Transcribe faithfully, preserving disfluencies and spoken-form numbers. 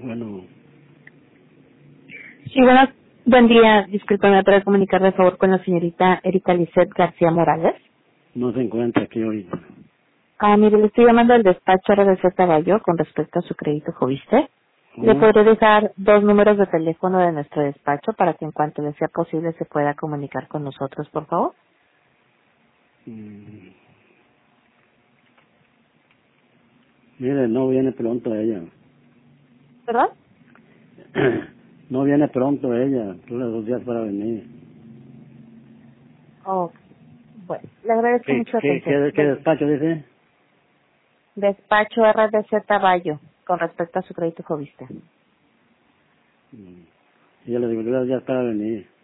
Bueno, Sí, buenas, buen día. Disculpe, ¿me puede comunicar de favor con la señorita Erika Lisset García Morales? no se encuentra aquí ahorita. Ah, mire, le estoy llamando al despacho R D Z Bayo con respecto a su crédito Joviste. Le ¿Cómo? podré dejar dos números de teléfono de nuestro despacho para que en cuanto le sea posible se pueda comunicar con nosotros, por favor. Mm, Mire, no viene pronto ella. ¿Perdón? No viene pronto ella, dura dos días para venir. Oh, bueno, le agradezco ¿Qué, mucho la qué, atención. qué, qué Buen día. despacho dice? Despacho R D Z Bayo con respecto a su crédito Joviste. Mm, Y yo le digo, dura dos días para venir.